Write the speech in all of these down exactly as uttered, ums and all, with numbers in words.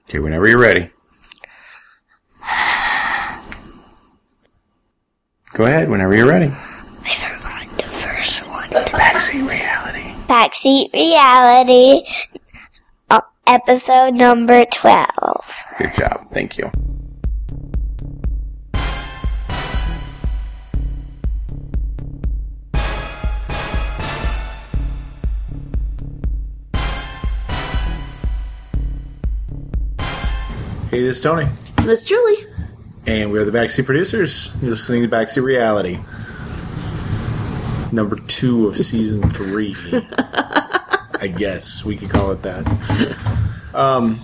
Okay, whenever you're ready. Go ahead, whenever you're ready. I forgot the first one. Backseat Reality. Backseat Reality, uh, episode number twelve. Good job. Thank you. Hey, this is Tony. This is Julie. And we're the Backseat Producers. You're listening to Backseat Reality. Number two of season three. I guess we could call it that. Um,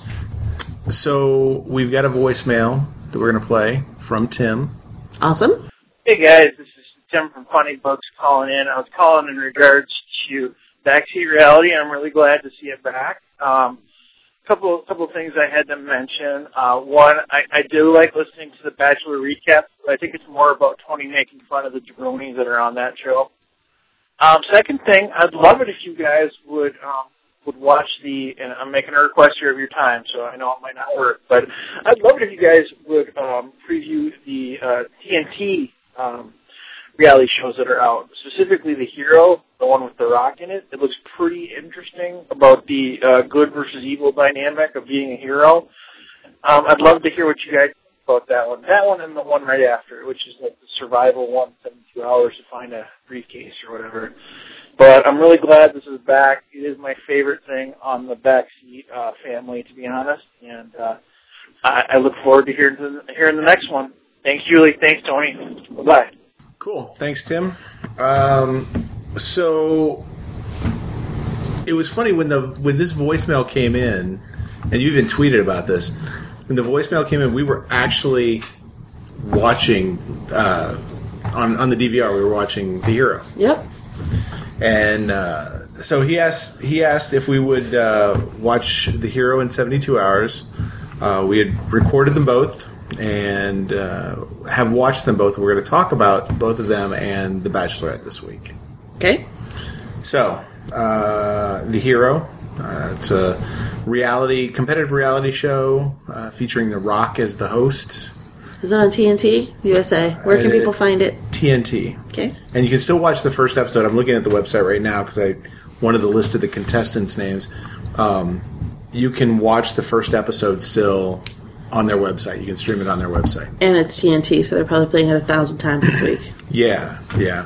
so we've got a voicemail that we're going to play from Tim. Awesome. Hey guys, this is Tim from Funny Books calling in. I was calling in regards to Backseat Reality. I'm really glad to see it back. Um, couple couple things I had to mention. Uh, one, I, I do like listening to the Bachelor recap. I think it's more about Tony making fun of the jabronis that are on that show. Um, second thing, I'd love it if you guys would um, would watch the, and I'm making a request here of your time, so I know it might not work, but I'd love it if you guys would um, preview the uh, T N T um, reality shows that are out, specifically The Hero, the one with The Rock in it. It looks pretty interesting about the uh, good versus evil dynamic of being a hero. Um, I'd love to hear what you guys think about that one. That one and the one right after, which is like the survival one, seventy-two hours to find a briefcase or whatever. But I'm really glad this is back. It is my favorite thing on the Backseat uh, family, to be honest, and uh, I, I look forward to hearing the, hearing the next one. Thanks, Julie. Thanks, Tony. Bye-bye. Cool. Thanks, Tim. Um, so it was funny when the when this voicemail came in, and you even tweeted about this. When the voicemail came in, we were actually watching uh, on on the D V R. We were watching The Hero. Yep. And uh, so he asked he asked if we would uh, watch The Hero in seventy-two hours. Uh, we had recorded them both and uh, have watched them both. We're going to talk about both of them and The Bachelorette this week. Okay. So, uh, The Hero. Uh, it's a reality, competitive reality show uh, featuring The Rock as the host. Is it on T N T U S A? Where can Uh, people find it? T N T. Okay. And you can still watch the first episode. I'm looking at the website right now because I wanted the list of the contestants' names. Um, you can watch the first episode still on their website. You can stream it on their website. And it's T N T, so they're probably playing it a thousand times this week. Yeah, yeah.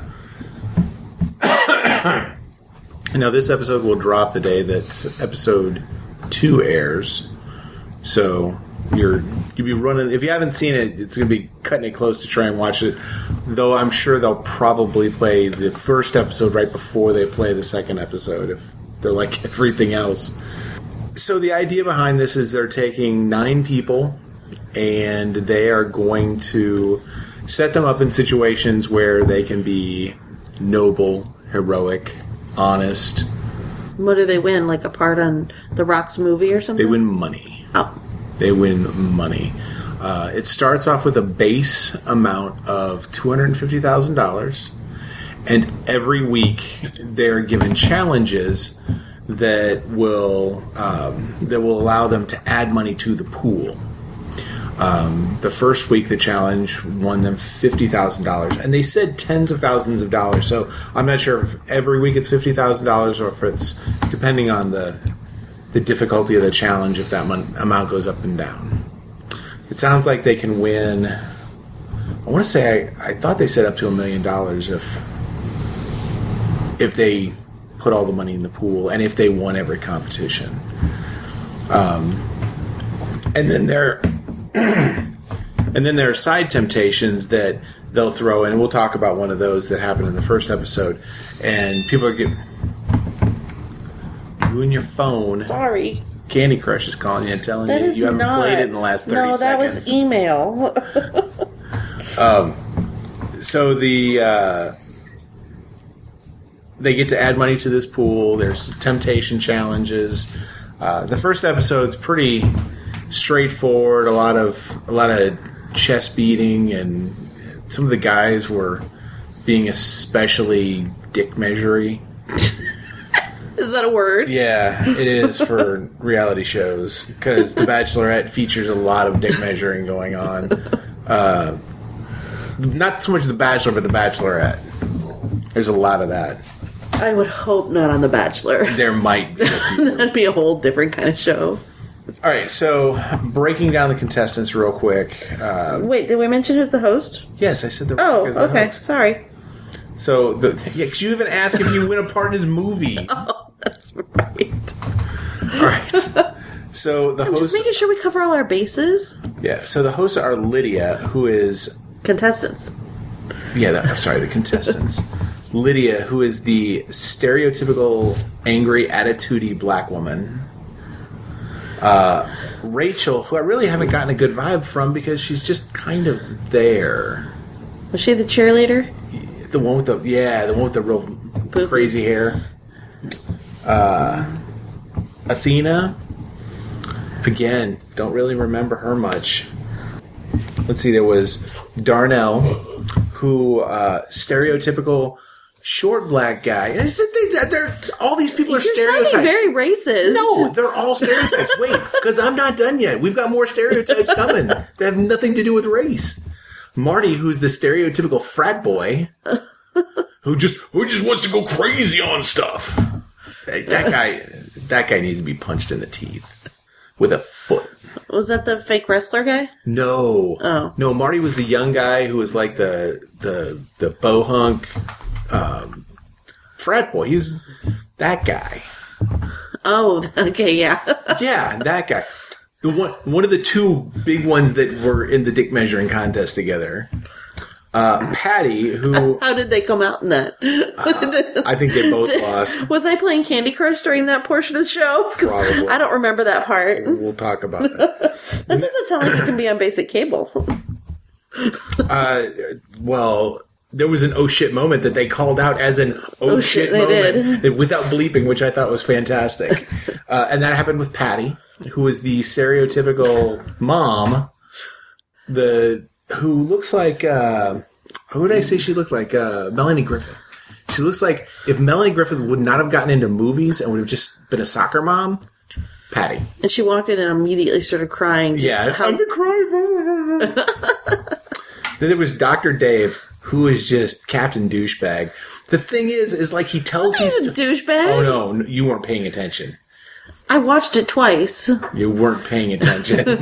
Now, this episode will drop the day that episode two airs. So you're you'll be running. If you haven't seen it, it's going to be cutting it close to try and watch it. Though I'm sure they'll probably play the first episode right before they play the second episode, if they're like everything else. So the idea behind this is they're taking nine people and they are going to set them up in situations where they can be noble, heroic, honest. What do they win? Like a part on The Rock's movie or something? They win money. Oh. They win money. Uh, it starts off with a base amount of two hundred fifty thousand dollars, and every week they're given challenges that will um, that will allow them to add money to the pool. Um, the first week, the challenge won them fifty thousand dollars, and they said tens of thousands of dollars. So I'm not sure if every week it's fifty thousand dollars or if it's depending on the the difficulty of the challenge, if that mon- amount goes up and down. It sounds like they can win. I want to say I, I thought they said up to a million dollars if if they put all the money in the pool and if they won every competition. Um, and then there, and then there are side temptations that they'll throw in, and we'll talk about one of those that happened in the first episode. And people are getting you and your phone. Sorry. Candy Crush is calling you and telling That you is you haven't not, played it in the last thirty no, that seconds. was email. um, so the uh, they get to add money to this pool. There's temptation challenges. Uh, the first episode's pretty straightforward. A lot of a lot of chest beating, and some of the guys were being especially dick measury. Is that a word? Yeah, it is for reality shows because The Bachelorette features a lot of dick measuring going on. Uh, not so much The Bachelor, but The Bachelorette. There's a lot of that. I would hope not on The Bachelor. There might be. That'd be a whole different kind of show. All right, so breaking down the contestants real quick. Uh, Wait, did we mention who's the host? yes, I said The Oh, Rock is the okay. host. Sorry. So, the, yeah, because you even asked if you win a part in his movie. Oh, that's right. All right. So the I'm just hosts, making sure we cover all our bases. yeah. So the hosts are Lydia, who is, Contestants. yeah. The, I'm sorry, the contestants. Lydia, who is the stereotypical angry, attitudey black woman. Uh, Rachel, who I really haven't gotten a good vibe from because she's just kind of there. Was she the cheerleader? The one with the yeah, the one with the real Poofy. crazy hair. Uh, Athena. Again, don't really remember her much. Let's see, there was Darnell, who uh, stereotypical short black guy. And it's, they're, they're, all these people are You're stereotypes. sounding very racist. No, they're all stereotypes. Wait, because I'm not done yet. We've got more stereotypes coming that have nothing to do with race. Marty, who's the stereotypical frat boy, who just who just wants to go crazy on stuff. Hey, that guy, that guy needs to be punched in the teeth with a foot. Was that the fake wrestler guy? No, Oh. no. Marty was the young guy who was like the the the bohunk um, frat boy. He's that guy. Oh, okay, yeah. Yeah, that guy. The one, one of the two big ones that were in the dick measuring contest together. Uh, Patty, who How did they come out in that? uh, I think they both lost. Was I playing Candy Crush during that portion of the show? 'Cause Probably. I don't remember that part. We'll talk about that. That doesn't sound like it can be on basic cable. Uh, well, there was an oh shit moment that they called out as an oh, Oh, shit, shit, they moment without bleeping, which I thought was fantastic. Uh, and that happened with Patty, who is the stereotypical mom, the who looks like uh, who did I say she looked like? Uh, Melanie Griffith. She looks like if Melanie Griffith would not have gotten into movies and would have just been a soccer mom. Patty. And she walked in and immediately started crying. Just Yeah, how- I'm crying. Then there was Doctor Dave, who is just Captain Douchebag. The thing is, is like he tells He's these. a douchebag. Oh no, no, you weren't paying attention. I watched it twice. You weren't paying attention.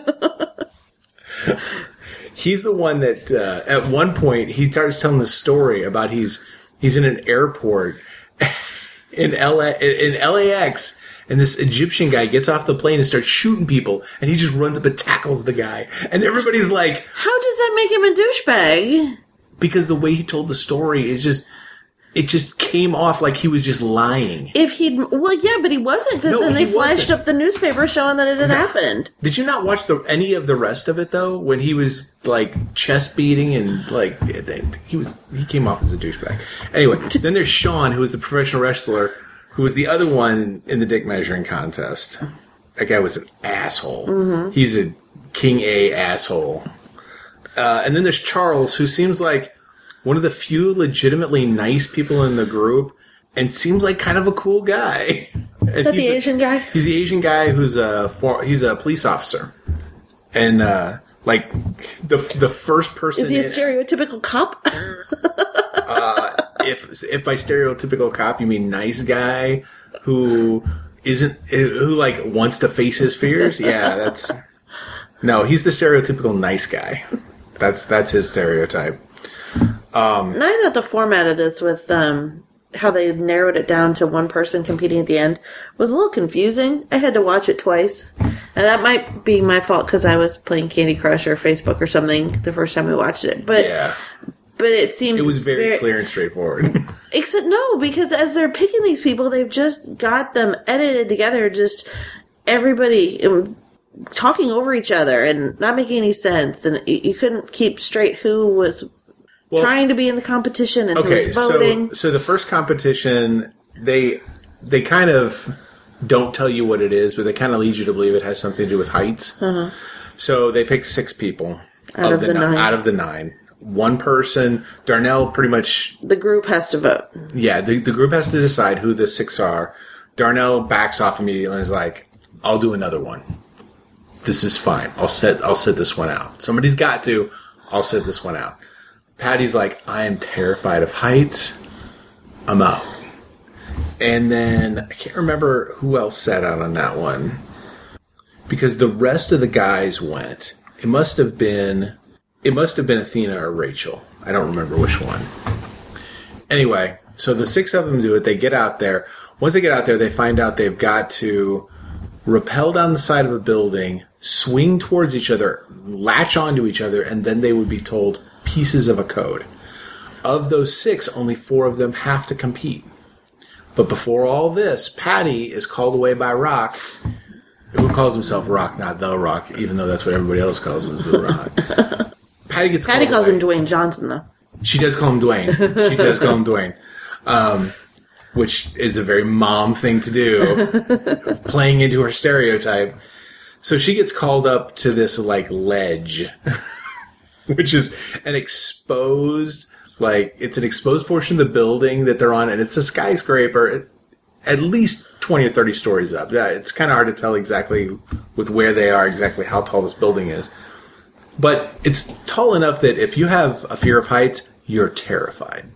He's the one that uh, at one point he starts telling the story about he's he's in an airport in L A in L A X. And this Egyptian guy gets off the plane and starts shooting people, and he just runs up and tackles the guy. And everybody's like, How does that make him a douchebag? because the way he told the story is just, it just came off like he was just lying. If he'd, well, yeah, but he wasn't, because No, then they he flashed wasn't. up the newspaper showing that it had happened. Did you not watch the any of the rest of it though? When he was like chest beating and like he was, he came off as a douchebag. Anyway, then there's Sean, who was the professional wrestler, who was the other one in the dick measuring contest. That guy was an asshole. Mm-hmm. He's a king A asshole. Uh, and then there's Charles, who seems like one of the few legitimately nice people in the group, and seems like kind of a cool guy. Is that the Asian guy? He's the Asian guy who's a for, he's a police officer, and uh, like the the first person. Is he a in- stereotypical cop? uh, if if by stereotypical cop you mean nice guy who isn't who like wants to face his fears? Yeah, that's no. He's the stereotypical nice guy. That's that's his stereotype. Um, And I thought the format of this with um, how they narrowed it down to one person competing at the end was a little confusing. I had to watch it twice. And that might be my fault because I was playing Candy Crush or Facebook or something the first time we watched it. But yeah, but it seemed it was very, clear and straightforward. Except no, because as they're picking these people, they've just got them edited together. Just everybody um, talking over each other and not making any sense. And you, you couldn't keep straight who was Well, trying to be in the competition and okay, who was voting. so so the first competition, they they kind of don't tell you what it is, but they kind of lead you to believe it has something to do with heights. Uh-huh. So they pick six people Out of the ni- nine. out of the nine. One person, Darnell, pretty much. The group has to vote. Yeah, the, the group has to decide who the six are. Darnell backs off immediately and is like, I'll do another one. This is fine. I'll set I'll sit this one out. Somebody's got to. I'll sit this one out. Patty's like, I am terrified of heights. I'm out. And then I can't remember who else sat out on that one. Because the rest of the guys went. It must have been it must have been Athena or Rachel. I don't remember which one. Anyway, so the six of them do it. They get out there. Once they get out there, they find out they've got to rappel down the side of a building, swing towards each other, latch onto each other, and then they would be told pieces of a code. Of those six, only four of them have to compete. But before all this, Patty is called away by Rock, who calls himself Rock, not The Rock, even though that's what everybody else calls him, is The Rock. Patty gets Patty called calls away. him Dwayne Johnson, though. She does call him Dwayne. She does call him Dwayne. Um, which is a very mom thing to do, playing into her stereotype. So she gets called up to this, like, ledge, which is an exposed, like, it's an exposed portion of the building that they're on, and it's a skyscraper at least twenty or thirty stories up. Yeah, it's kind of hard to tell exactly with where they are, exactly how tall this building is. But it's tall enough that if you have a fear of heights, you're terrified.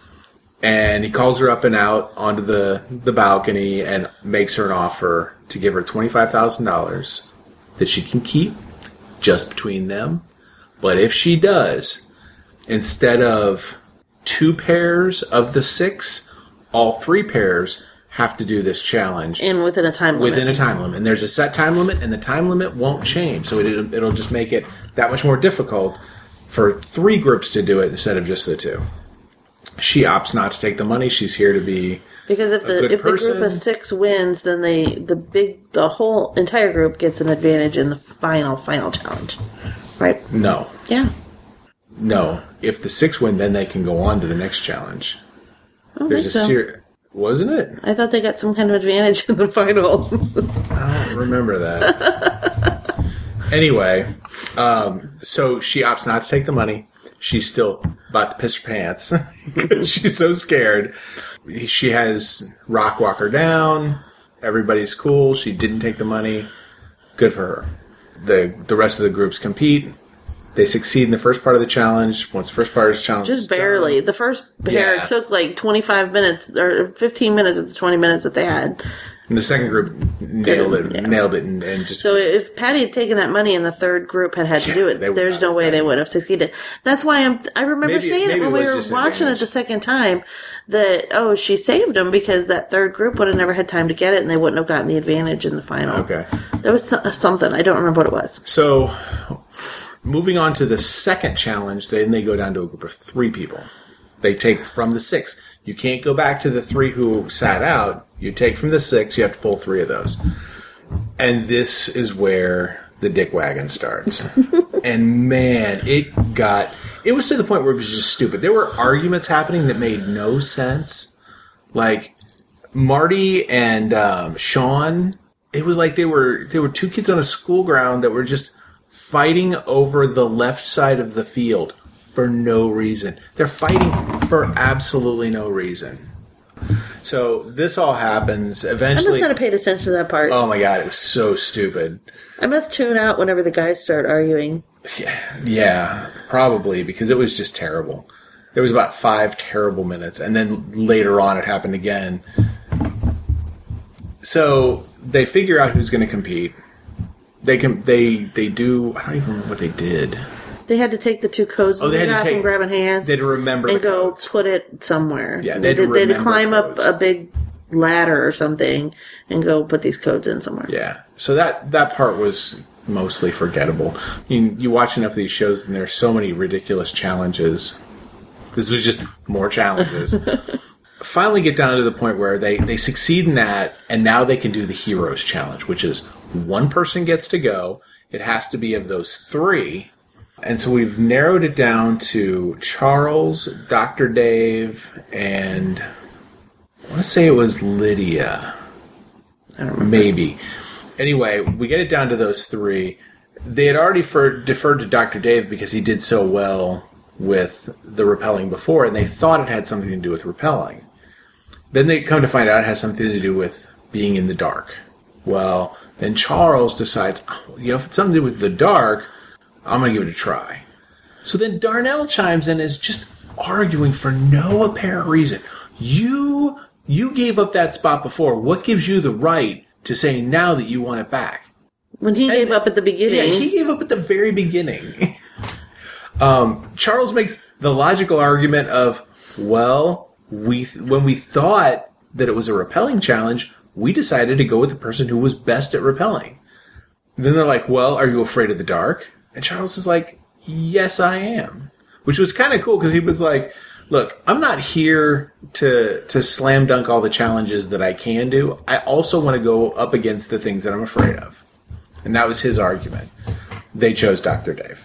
And he calls her up and out onto the, the balcony and makes her an offer to give her twenty-five thousand dollars that she can keep just between them. But if she does, instead of two pairs of the six, all three pairs have to do this challenge. And within a time limit. Within a time limit. And there's a set time limit, and the time limit won't change. So it, it'll just make it that much more difficult for three groups to do it instead of just the two. She opts not to take the money. She's here to be because if the if person. the group of six wins, then they the big the whole entire group gets an advantage in the final final challenge, right? No, Yeah. no. If the six win, then they can go on to the next challenge. I don't There's a think so. series, wasn't it? I thought they got some kind of advantage in the final. I don't remember that. Anyway, um, so she opts not to take the money. She's still about to piss her pants because she's so scared. She has Rock walk her down. Everybody's cool. She didn't take the money. Good for her. The the rest of the groups compete. They succeed in the first part of the challenge. Once the first part of the challenge Just is barely. done, The first pair Yeah. took like twenty-five minutes or fifteen minutes of the twenty minutes that they had. and the second group nailed it. Yeah. Nailed it, and, and just So if Patty had taken that money and the third group had had to Yeah, do they it, would there's not no have way had they it. would have succeeded. That's why I'm. I remember Maybe- saying maybe it when it we was were just watching it advantage. the second time that oh she saved them because that third group would have never had time to get it and they wouldn't have gotten the advantage in the final. Okay. There was so- something I don't remember what it was. So, moving on to the second challenge, then they go down to a group of three people. They take from the six. You can't go back to the three who sat out. You take from the six. You have to pull three of those. And this is where the dick wagon starts. And man, it got... It was to the point where it was just stupid. There were arguments happening that made no sense. Like, Marty and um, Sean, it was like they were they were two kids on a school ground that were just fighting over the left side of the field for no reason. They're fighting for absolutely no reason. So this all happens I eventually. must not have paid attention to that part. Oh my god, it was so stupid. I must tune out whenever the guys start arguing. Yeah, probably, because it was just terrible. There was about five terrible minutes, and then later on it happened again. So they figure out who's going to compete. They can. They they do. I don't even remember what they did. They had to take the two codes Oh, that they they had to got take- from grabbing hands They had to remember and the go codes. put it somewhere. Yeah, they, they had to had to, they had to remember climb codes. up a big ladder or something and go put these codes in somewhere. Yeah. So that that part was mostly forgettable. You, you watch enough of these shows, and there's so many ridiculous challenges. This was just more challenges. Finally get down to the point where they, they succeed in that, and now they can do the Heroes Challenge, which is one person gets to go. It has to be of those three. And so we've narrowed it down to Charles, Doctor Dave, and I want to say it was Lydia. I don't remember. Maybe. Anyway, we get it down to those three. They had already for, deferred to Doctor Dave because he did so well with the rappelling before, and they thought it had something to do with rappelling. Then they come to find out it has something to do with being in the dark. Well, then Charles decides, oh, you know, if it's something to do with the dark, I'm going to give it a try. So then Darnell chimes in and is just arguing for no apparent reason. You, you gave up that spot before. What gives you the right to say now that you want it back? When he And gave up at the beginning. Yeah, he gave up at the very beginning. um, Charles makes the logical argument of, well, we th- when we thought that it was a repelling challenge, we decided to go with the person who was best at repelling. And then they're like, well, are you afraid of the dark? And Charles is like, yes, I am. Which was kind of cool because he was like, look, I'm not here to to slam dunk all the challenges that I can do. I also want to go up against the things that I'm afraid of. And that was his argument. They chose Doctor Dave.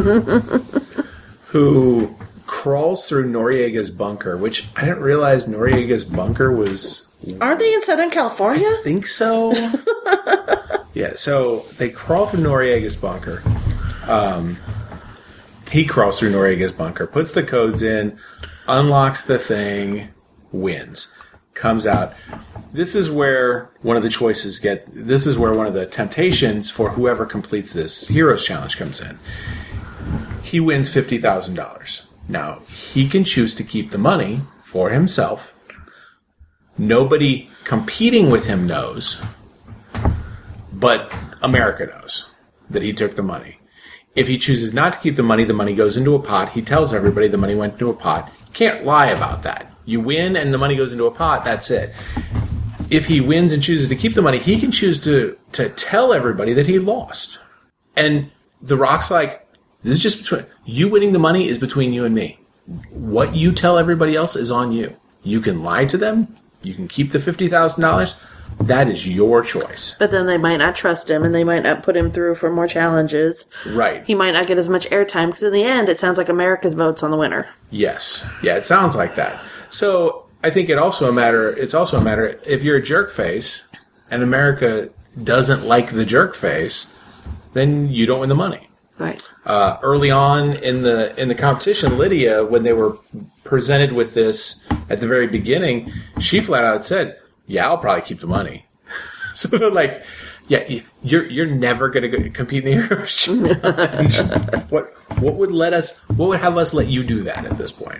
Who crawls through Noriega's bunker, which I didn't realize Noriega's bunker was... Aren't they in Southern California? I think so. Yeah, so they crawl through Noriega's bunker. Um, he crawls through Noriega's bunker, puts the codes in, unlocks the thing, wins. Comes out. This is where one of the choices get... This is where one of the temptations for whoever completes this Heroes Challenge comes in. He wins fifty thousand dollars. Now, he can choose to keep the money for himself. Nobody competing with him knows, but America knows that he took the money. If he chooses not to keep the money, the money goes into a pot. He tells everybody the money went into a pot. You can't lie about that. You win and the money goes into a pot, that's it. If he wins and chooses to keep the money, he can choose to, to tell everybody that he lost. And The Rock's like, this is just between... You winning the money is between you and me. What you tell everybody else is on you. You can lie to them. You can keep the fifty thousand dollars. That is your choice. But then they might not trust him, and they might not put him through for more challenges. Right. He might not get as much airtime, because in the end, it sounds like America's votes on the winner. Yes. Yeah, it sounds like that. So I think it also a matter. It's also a matter if you're a jerk face, and America doesn't like the jerk face, then you don't win the money. Right. Uh, early on in the in the competition, Lydia, when they were presented with this at the very beginning, she flat out said, "Yeah, I'll probably keep the money." So they're like, "Yeah, you're you're never going to compete in the Heroes Challenge." What what would let us? What would have us let you do that at this point?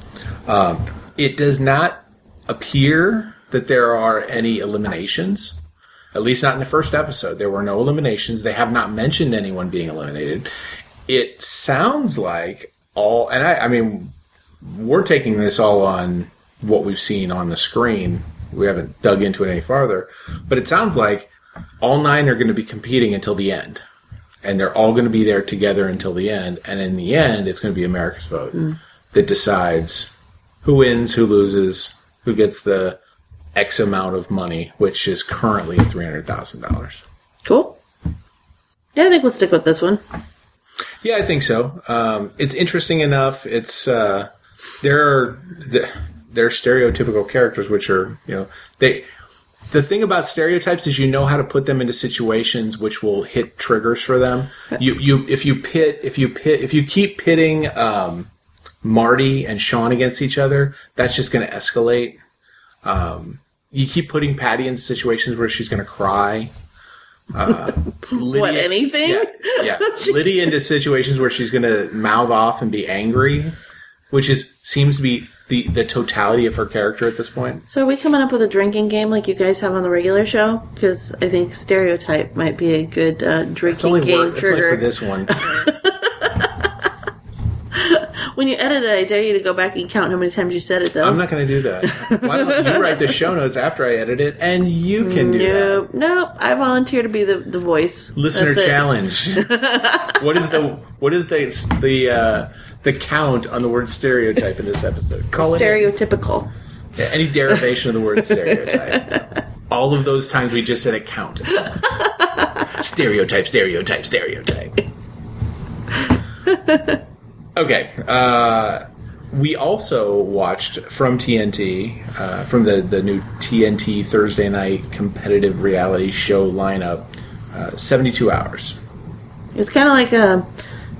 Um, it does not appear that there are any eliminations. At least not in the first episode. There were no eliminations. They have not mentioned anyone being eliminated. It sounds like all, and I, I mean, we're taking this all on what we've seen on the screen. We haven't dug into it any farther. But it sounds like all nine are going to be competing until the end. And they're all going to be there together until the end. And in the end, it's going to be America's vote mm. that decides who wins, who loses, who gets the X amount of money, which is currently at three hundred thousand dollars. Cool. Yeah, I think we'll stick with this one. Yeah, I think so. Um, it's interesting enough. It's uh, there are the, there are stereotypical characters, which are you know they. The thing about stereotypes is you know how to put them into situations which will hit triggers for them. You you if you pit if you pit if you keep pitting um, Marty and Sean against each other, that's just going to escalate. Um, you keep putting Patty in situations where she's going to cry. Uh, Lydia, what, anything? Yeah. yeah. Lydia into situations where she's going to mouth off and be angry, which is seems to be the, the totality of her character at this point. So are we coming up with a drinking game like you guys have on the regular show? Because I think stereotype might be a good uh, drinking game word, trigger. It's only for this one. When you edit it, I dare you to go back and count how many times you said it, though. I'm not going to do that. Why don't you write the show notes after I edit it, and you can do nope, that. Nope. I volunteer to be the, the voice. Listener That's challenge. What is the what is the the uh, the count on the word stereotype in this episode? Call Stereotypical. It yeah, any derivation of the word stereotype. All of those times we just said a count. Stereotype, stereotype, stereotype. Okay, uh, we also watched from T N T, uh, from the, the new T N T Thursday night competitive reality show lineup, uh, seventy-two hours. It was kind of like a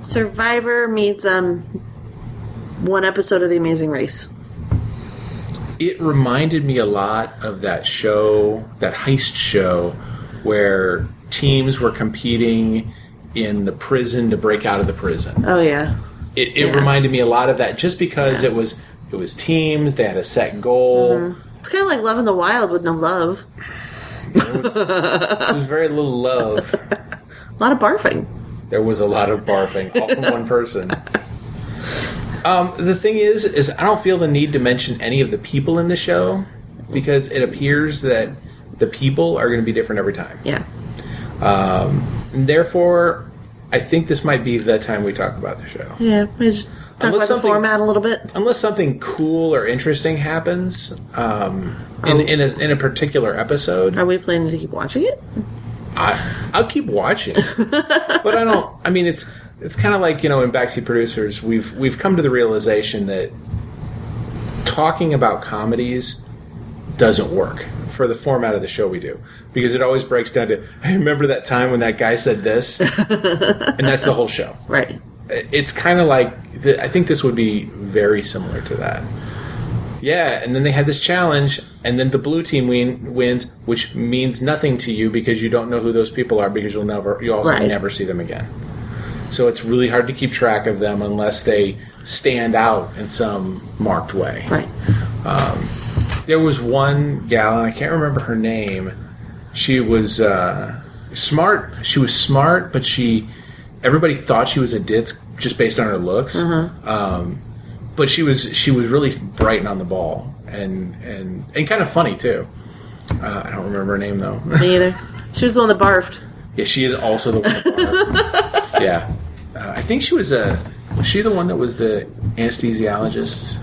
Survivor meets um, one episode of The Amazing Race. It reminded me a lot of that show, that heist show, where teams were competing in the prison to break out of the prison. Oh, yeah. It, it yeah. reminded me a lot of that, just because yeah. it was it was teams. They had a set goal. Mm-hmm. It's kind of like Love in the Wild with no love. It was, it was very little love. A lot of barfing. There was a lot of barfing, all from one person. Um, the thing is, is I don't feel the need to mention any of the people in the show, because it appears that the people are going to be different every time. Yeah. Um, and therefore, I think this might be the time we talk about the show. Yeah, we just talk Unless about the format a little bit. Unless something cool or interesting happens um, in, in, a, in a particular episode. Are we planning to keep watching it? I, I'll keep watching. But I don't, I mean, it's it's kind of like, you know, in Backseat Producers, we've we've come to the realization that talking about comedies doesn't work for the format of the show we do, because it always breaks down to, I remember that time when that guy said this, and that's the whole show. Right. It's kind of like, I think this would be very similar to that. Yeah, and then they had this challenge, and then the blue team win, wins, which means nothing to you because you don't know who those people are, because you'll never, you also right. never see them again. So it's really hard to keep track of them unless they stand out in some marked way. Right. Um, there was one gal, and I can't remember her name. She was uh, smart. She was smart, but she everybody thought she was a ditz just based on her looks. Mm-hmm. Um, but she was she was really bright and on the ball, and and, and kind of funny too. Uh, I don't remember her name though. Me either. She was the one that barfed. Yeah, she is also the one that barfed. Yeah, uh, I think she was a. Was she the one that was the anesthesiologist?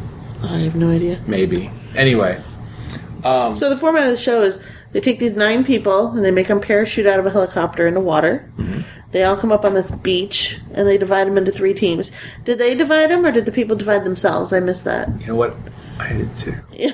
I have no idea. Maybe. Anyway. Um, so the format of the show is they take these nine people and they make them parachute out of a helicopter into water. Mm-hmm. They all come up on this beach and they divide them into three teams. Did they divide them or did the people divide themselves? I missed that. You know what? I did too.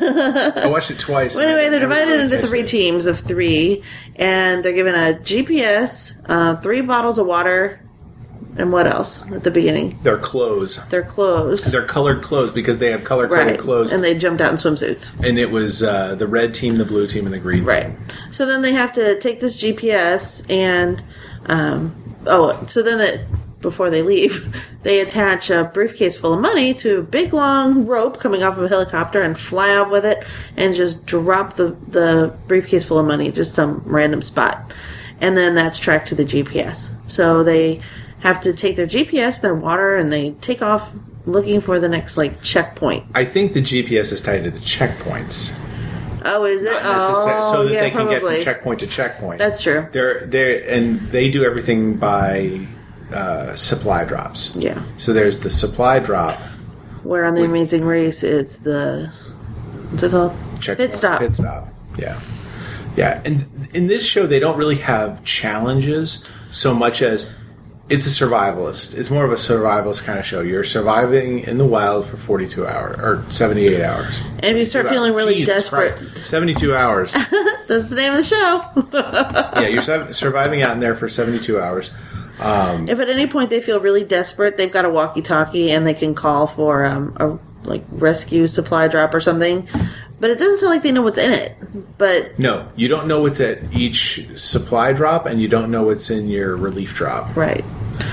I watched it twice. Well, anyway, they're divided into three teams of three, and they're given a G P S, uh, three bottles of water, and what else at the beginning? Their clothes. Their clothes. Their colored clothes, because they have color-coded right. clothes. And they jumped out in swimsuits. And it was uh, the red team, the blue team, and the green right. team. Right. So then they have to take this G P S and, um, oh, so then it, before they leave, they attach a briefcase full of money to a big long rope coming off of a helicopter and fly off with it and just drop the, the briefcase full of money just some random spot. And then that's tracked to the G P S. So they have to take their G P S, their water, and they take off looking for the next, like, checkpoint. I think the G P S is tied to the checkpoints. Oh, is it? Oh, so that yeah, they can probably. get from checkpoint to checkpoint. That's true. They're they and they do everything by uh, supply drops. Yeah. So there's the supply drop. Where on the with, Amazing Race, it's the what's it called? Checkpoint, pit stop. Pit stop. Yeah. Yeah, and in this show they don't really have challenges so much as it's a survivalist. It's more of a survivalist kind of show. You're surviving in the wild for forty-two hours or seventy-eight hours. And if you start feeling really Jesus desperate, Christ. seventy-two hours. That's the name of the show. Yeah, you're su- surviving out in there for seventy-two hours. Um, if at any point they feel really desperate, they've got a walkie-talkie and they can call for um, a like rescue supply drop or something. But it doesn't sound like they know what's in it. But no, you don't know what's at each supply drop, and you don't know what's in your relief drop. Right.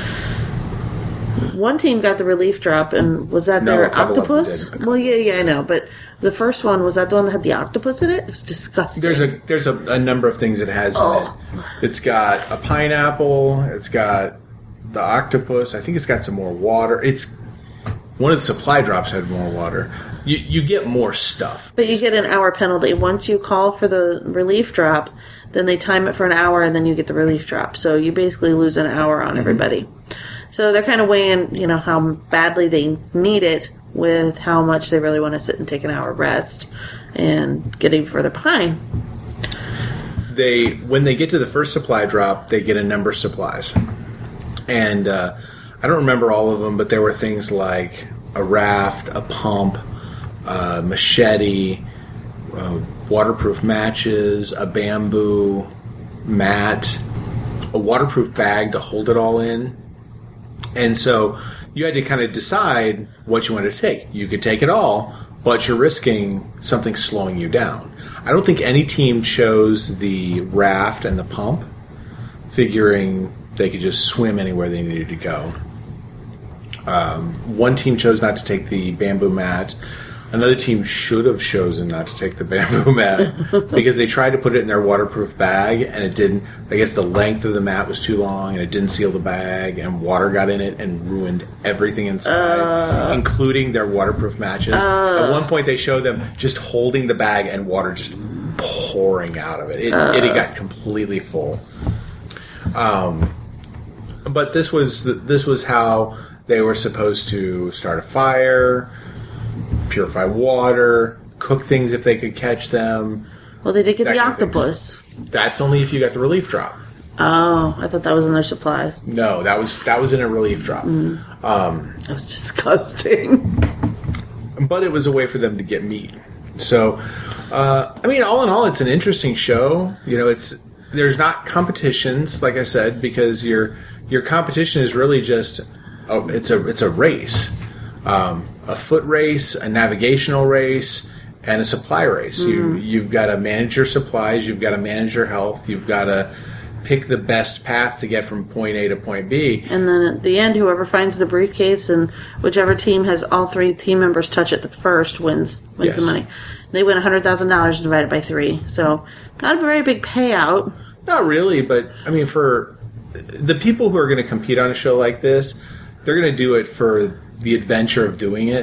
One team got the relief drop, and was that No, their a couple of them octopus? did. Well, yeah, yeah, I know. But the first one, was that the one that had the octopus in it? It was disgusting. There's a there's a, a number of things it has Oh. in it. It's got a pineapple. It's got the octopus. I think it's got some more water. It's one of the supply drops had more water. You you get more stuff. But you get an hour penalty. Once you call for the relief drop, then they time it for an hour, and then you get the relief drop. So you basically lose an hour on everybody. So they're kind of weighing, you know, how badly they need it with how much they really want to sit and take an hour rest and get even further behind. They when they get to the first supply drop, they get a number of supplies, and uh, I don't remember all of them, but there were things like a raft, a pump, a machete, uh, waterproof matches, a bamboo mat, a waterproof bag to hold it all in. And so you had to kind of decide what you wanted to take. You could take it all, but you're risking something slowing you down. I don't think any team chose the raft and the pump, figuring they could just swim anywhere they needed to go. Um, one team chose not to take the bamboo mat. Another team should have chosen not to take the bamboo mat because they tried to put it in their waterproof bag and it didn't. I guess the length of the mat was too long and it didn't seal the bag and water got in it and ruined everything inside, uh, including their waterproof matches. Uh, At one point, they showed them just holding the bag and water just pouring out of it. It, uh, it got completely full. Um, but this was this was how they were supposed to start a fire, purify water, cook things if they could catch them. Well, they did get the octopus. That's only if you got the relief drop. Oh, I thought that was in their supplies. No, that was that was in a relief drop. Mm. Um, that was disgusting. But it was a way for them to get meat. So, uh, I mean, all in all, it's an interesting show. You know, it's there's not competitions, like I said, because your your competition is really just oh, it's a it's a race. Um, a foot race, a navigational race, and a supply race. Mm-hmm. You, you've got to manage your supplies, you've got to manage your health, you've got to pick the best path to get from point A to point B. And then at the end, whoever finds the briefcase and whichever team has all three team members touch it the first wins wins yes. the money. They win one hundred thousand dollars divided by three. So not a very big payout. Not really, but I mean, for the people who are going to compete on a show like this, they're going to do it for the adventure of doing it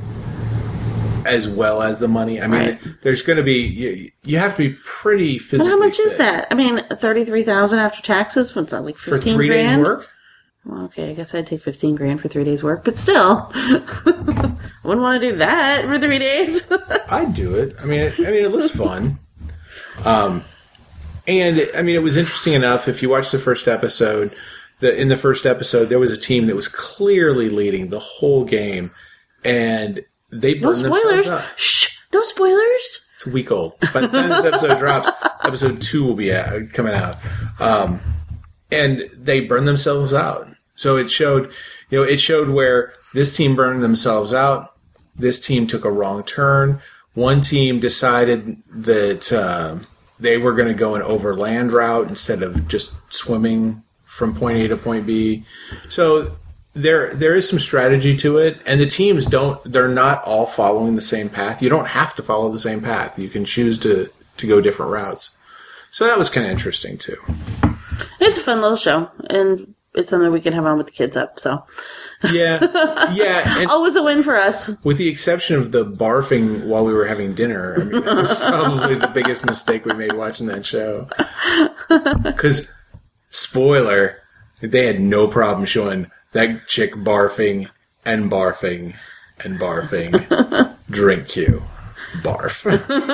as well as the money. I mean, right. there's going to be, you, you have to be pretty physically But how much fit. is that? I mean, thirty-three thousand dollars after taxes? What's that, like fifteen For three grand? days work? Well, okay, I guess I'd take fifteen grand for three days work, but still. I wouldn't want to do that for three days. I'd do it. I mean, it, I mean, it was fun. Um, and, I mean, it was interesting enough. If you watch the first episode, The, in the first episode, there was a team that was clearly leading the whole game, and they burned no themselves spoilers. up. Shh! No spoilers. It's a week old. By the time this episode drops, episode two will be out, coming out, um, and they burned themselves out. So it showed, you know, it showed where this team burned themselves out. This team took a wrong turn. One team decided that uh, they were going to go an overland route instead of just swimming from point A to point B. So there there is some strategy to it, and the teams don't they're not all following the same path. You don't have to follow the same path. You can choose to, to go different routes. So that was kind of interesting too. It's a fun little show, and it's something we can have on with the kids up, so Yeah. Yeah. And always a win for us. with the exception of the barfing while we were having dinner, I mean, that was probably the biggest mistake we made watching that show. Because spoiler, they had no problem showing that chick barfing and barfing and barfing. Drink cue. Barf.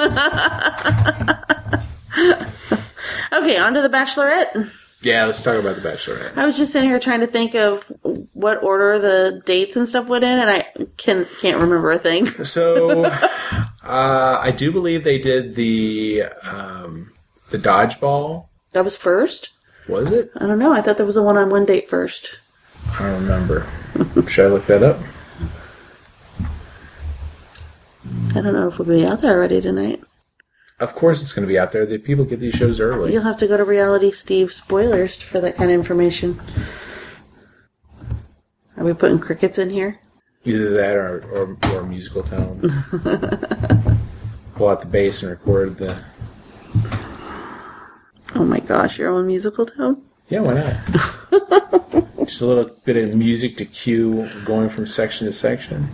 Okay, on to The Bachelorette. Yeah, let's talk about The Bachelorette. I was just sitting here trying to think of what order the dates and stuff went in, and I can, can't remember a thing. So, uh, I do believe they did the um, the dodgeball. That was first? Was it? I don't know. I thought there was a one-on-one date first. I don't remember. Should I look that up? I don't know if we'll be out there already tonight. Of course it's going to be out there. The people get these shows early. You'll have to go to Reality Steve Spoilers for that kind of information. Are we putting crickets in here? Either that or, or, or a musical tone. Pull out the bass and record the... Oh my gosh, your own musical tone? Yeah, why not? Just a little bit of music to cue going from section to section.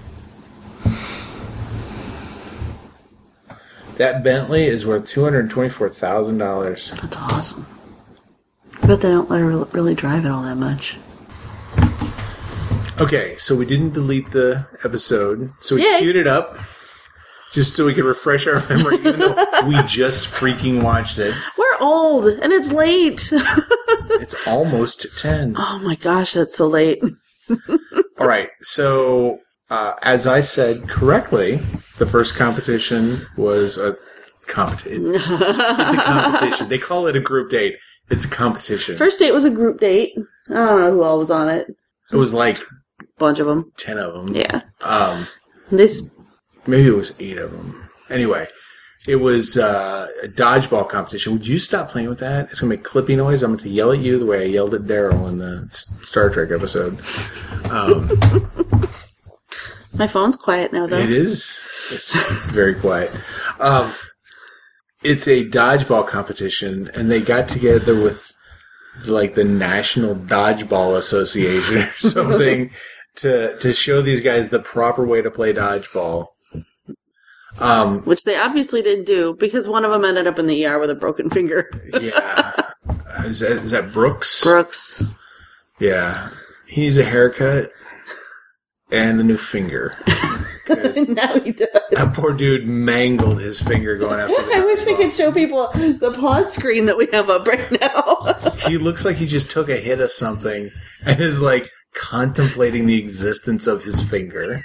That Bentley is worth two hundred twenty-four thousand dollars. That's awesome. I bet they don't let her really drive it all that much. Okay, so we didn't delete the episode, so we Yay. queued it up just so we could refresh our memory, even though we just freaking watched it. We're old, and it's late. It's almost ten. Oh my gosh, that's so late. All right, so uh, as I said correctly, the first competition was a competition. It's a competition. They call it a group date. It's a competition. First date was a group date. I don't know who all was on it. It was like Bunch of them. ten of them. Yeah. Um, This maybe it was eight of them. Anyway, it was uh, a dodgeball competition. Would you stop playing with that? It's going to make clippy noise. I'm going to yell at you the way I yelled at Daryl in the Star Trek episode. Um, My phone's quiet now, though. it is. It's very quiet. Um, it's a dodgeball competition, and they got together with like the National Dodgeball Association or something to to show these guys the proper way to play dodgeball. Um, Which they obviously didn't do because one of them ended up in the E R with a broken finger. yeah, is that is that Brooks? Brooks. Yeah, he needs a haircut and a new finger. Now he does. That poor dude mangled his finger going after the I wish we dodgeball. could show people the pause screen that we have up right now. He looks like he just took a hit of something and is like contemplating the existence of his finger.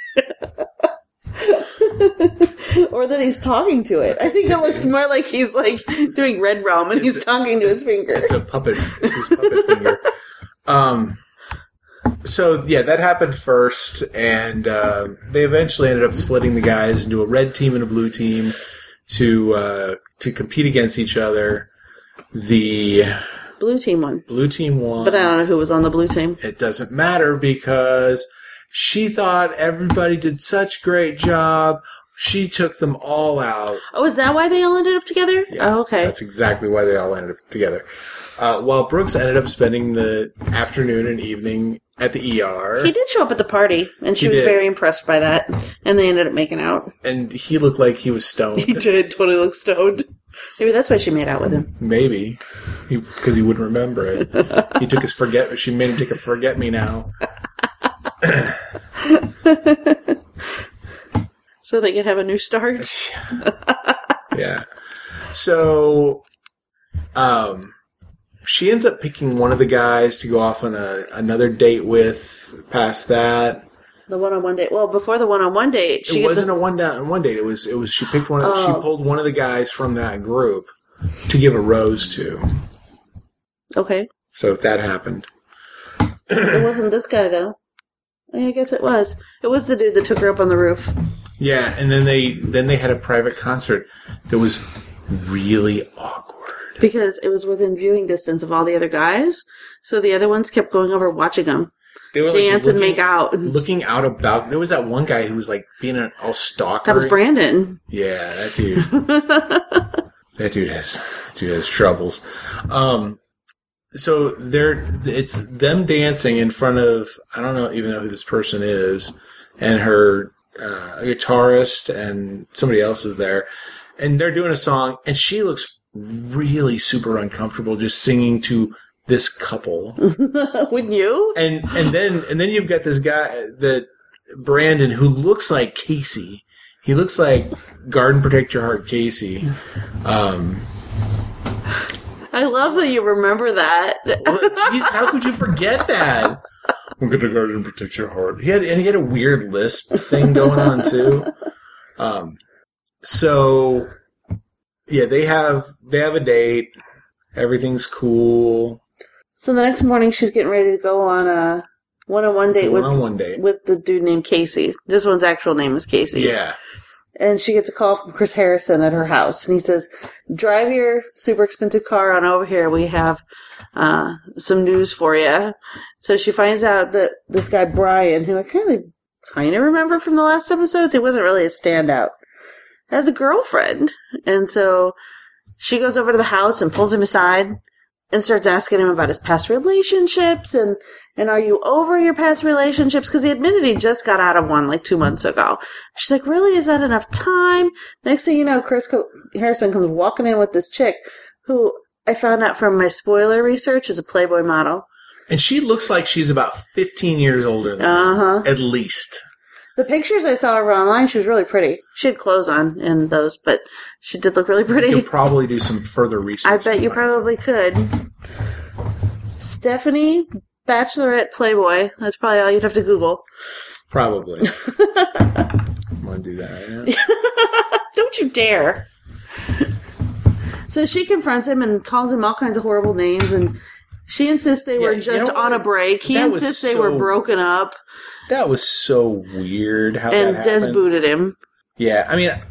Or that he's talking to it. I think it looks more like he's like doing Red Realm and he's talking to his finger. It's a puppet. It's his puppet finger. Um. So yeah, that happened first, and uh, they eventually ended up splitting the guys into a red team and a blue team to uh, to compete against each other. The Blue team won. blue team won. But I don't know who was on the blue team. It doesn't matter because she thought everybody did such a great job. She took them all out. Oh, is that why they all ended up together? Yeah, Oh, okay. That's exactly why they all ended up together. Uh, while Brooks ended up spending the afternoon and evening at the E R. He did show up at the party, and she He was did. very impressed by that, and they ended up making out. And he looked like he was stoned. He did totally look stoned. Maybe that's why she made out with him. Maybe. Because he, he wouldn't remember it. He took his forget... She made him take a forget me now. So they could have a new start. Yeah. So, um, she ends up picking one of the guys to go off on a, another date with past that. The one-on-one date. Well, before the one-on-one date, she It gets wasn't a, a one down one date. It was it was she picked one of the, she Oh. pulled one of the guys from that group to give a rose to. okay. So that happened. It wasn't this guy though. I guess it was. It was the dude that took her up on the roof. Yeah, and then they then they had a private concert that was really awkward. Because it was within viewing distance of all the other guys, so the other ones kept going over watching them They were dance like and make out. looking out about. There was that one guy who was like being an all stalker. That was Brandon. Yeah, that dude. that dude has that dude has troubles. Um, so they're it's them dancing in front of I don't know even know who this person is, and her uh, guitarist and somebody else is there, and they're doing a song, and she looks really super uncomfortable just singing to this couple. Wouldn't you? And and then and then you've got this guy that Brandon who looks like Casey. He looks like Garden Protect Your Heart Casey. Um, I love that you remember that. Jesus, how could you forget that? I'm gonna Garden Protect Your Heart. He had and he had a weird lisp thing going on too. Um, so yeah, they have they have a date. Everything's cool. So the next morning, she's getting ready to go on a one-on-one It's date a with one-on-one date. with the dude named Casey. This one's actual name is Casey. Yeah. And she gets a call from Chris Harrison at her house, and he says, "Drive your super expensive car on over here. We have uh, some news for you." So she finds out that this guy Brian, who I kind of kind of remember from the last episodes, he wasn't really a standout, has a girlfriend, and so she goes over to the house and pulls him aside and starts asking him about his past relationships and, and are you over your past relationships? Because he admitted he just got out of one like two months ago. She's like, really? Is that enough time? Next thing you know, Chris Co- Harrison comes walking in with this chick who I found out from my spoiler research is a Playboy model. And she looks like she's about fifteen years older than Uh-huh. him, at least. The pictures I saw of her online, she was really pretty. She had clothes on in those, but she did look really You pretty. could probably do some further research. I bet you to find probably could. Stephanie, Bachelorette Playboy. That's probably all you'd have to Google. Probably. I'm going to do that right now. Don't you dare. So she confronts him and calls him all kinds of horrible names, and she insists they Yeah, were you just know on what? a break. He That was insists they were so- broken up, That was so weird how and that Des happened. booted him. Yeah, I mean,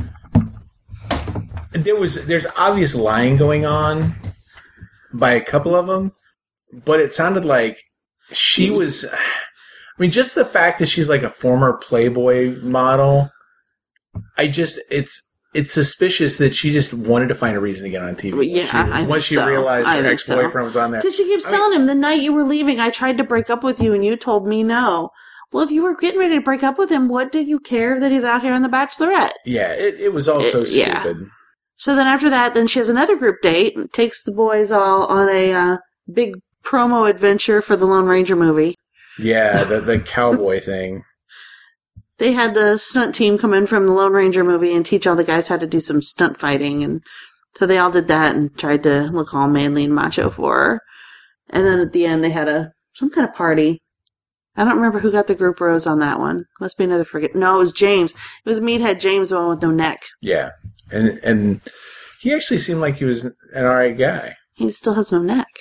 there was there's obvious lying going on by a couple of them, but it sounded like she was. I mean, just the fact that she's like a former Playboy model, I just it's it's suspicious that she just wanted to find a reason to get on T V. Yeah, she, I once she think so. realized I her think ex-boyfriend so. was on there, Because she keeps I telling mean, him, the night you were leaving, I tried to break up with you, and you told me no. Well, if you were getting ready to break up with him, what do you care that he's out here on The Bachelorette? Yeah, it, it was all so It- yeah. stupid. So then after that, then she has another group date, and takes the boys all on a uh, big promo adventure for the Lone Ranger movie. Yeah, the the cowboy thing. They had the stunt team come in from the Lone Ranger movie and teach all the guys how to do some stunt fighting. And so they all did that and tried to look all manly and macho for her. And then at the end, they had a some kind of party. I don't remember who got the group rose on that one. Must be another forget. No, it was James. It was Meathead James, the one with no neck. Yeah, and and he actually seemed like he was an alright guy. He still has no neck.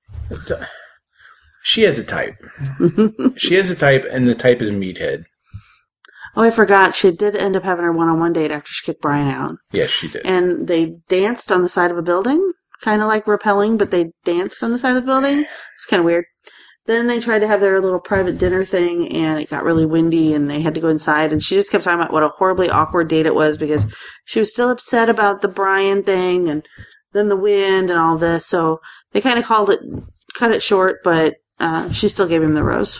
She has a type. She has a type, and the type is Meathead. Oh, I forgot. She did end up having her one-on-one date after she kicked Brian out. Yes, she did. And they danced on the side of a building, kind of like rappelling, but they danced on the side of the building. It's kind of weird. Then they tried to have their little private dinner thing, and it got really windy, and they had to go inside. And she just kept talking about what a horribly awkward date it was because she was still upset about the Brian thing, and then the wind and all this. So they kind of called it, cut it short, but uh, she still gave him the rose.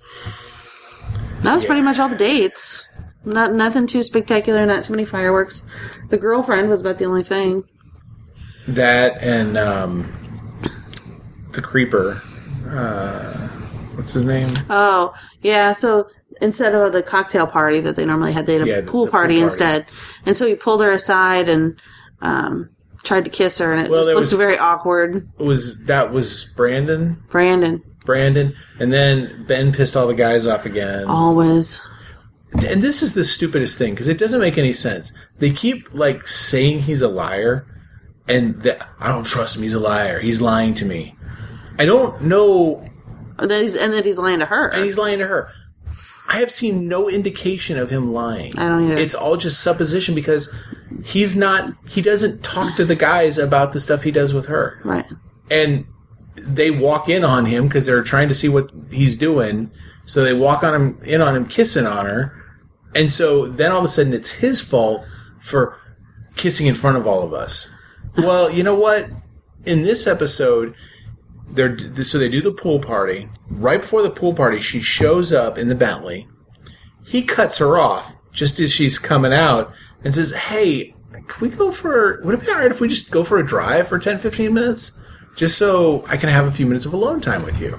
That was Yeah. pretty much all the dates. Not nothing too spectacular, not too many fireworks. The girlfriend was about the only thing. That and um, the creeper. Uh, what's his name? Oh, yeah, so instead of the cocktail party that they normally had, they had a Yeah, the- pool the pool party party. instead. And so he pulled her aside and um, tried to kiss her, and it Well, just there looked was- very awkward. Was that was Brandon? Brandon, Brandon, and then Ben pissed all the guys off again. always. And this is the stupidest thing because it doesn't make any sense. They keep like saying he's a liar, and that I don't trust him. He's a liar. He's lying to me. I don't know, And that he's, and that he's lying to her. and he's lying to her. I have seen no indication of him lying. I don't either. It's all just supposition because he's not. He doesn't talk to the guys about the stuff he does with her, Right. and they walk in on him because they're trying to see what he's doing. So they walk on him in on him kissing on her. And so then all of a sudden it's his fault for kissing in front of all of us. Well, you know what? In this episode, they're so they do the pool party. Right before the pool party, she shows up in the Bentley. He cuts her off just as she's coming out and says, "Hey, can we go for, would it be all right if we just go for a drive for ten, fifteen minutes? Just so I can have a few minutes of alone time with you."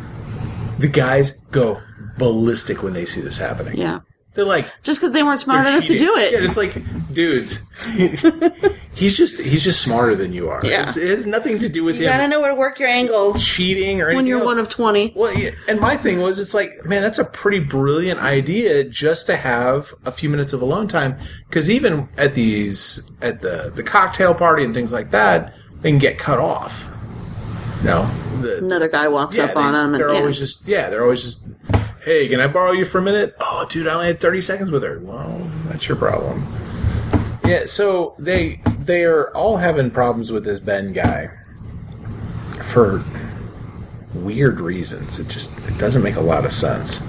The guys go ballistic when they see this happening. Yeah. They're like, Just because they weren't smart they're enough to cheating. do it. Yeah, it's like, dudes, he's just he's just smarter than you are. Yeah. It's, it has nothing to do with You him gotta know where to work your angles cheating or anything when you're else. one of twenty. Well, yeah, and my thing was, it's like, man, that's a pretty brilliant idea just to have a few minutes of alone time. Because even at these, at the, the cocktail party and things like that, they can get cut off. No. The, Another guy walks yeah, up they on just- him. And, They're yeah. always just, yeah, they're always just, hey, can I borrow you for a minute? Oh, dude, I only had thirty seconds with her. Well, that's your problem. Yeah, so they they are all having problems with this Ben guy for weird reasons. It just it doesn't make a lot of sense.